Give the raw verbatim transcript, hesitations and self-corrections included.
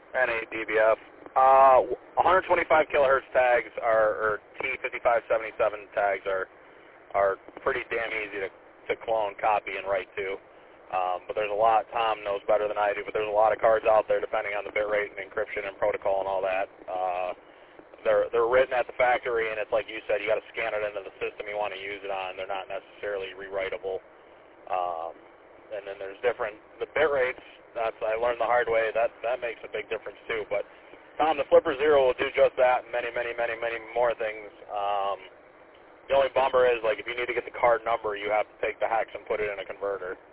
N A D B F. Uh, one twenty-five kilohertz tags are, or T fifty-five seventy-seven tags are are pretty damn easy to, to clone, copy, and write to. Um, but there's a lot, Tom knows better than I do, but there's a lot of cards out there depending on the bit rate and encryption and protocol and all that. Uh, they're, they're written at the factory, and it's like you said, you got to scan it into the system you want to use it on. They're not necessarily rewritable. Um, and then there's different, the bit rates, that's, I learned the hard way, that, that makes a big difference too. But Tom, the Flipper Zero will do just that and many, many, many, many more things. Um, The only bummer is, like, if you need to get the card number, you have to take the hex and put it in a converter.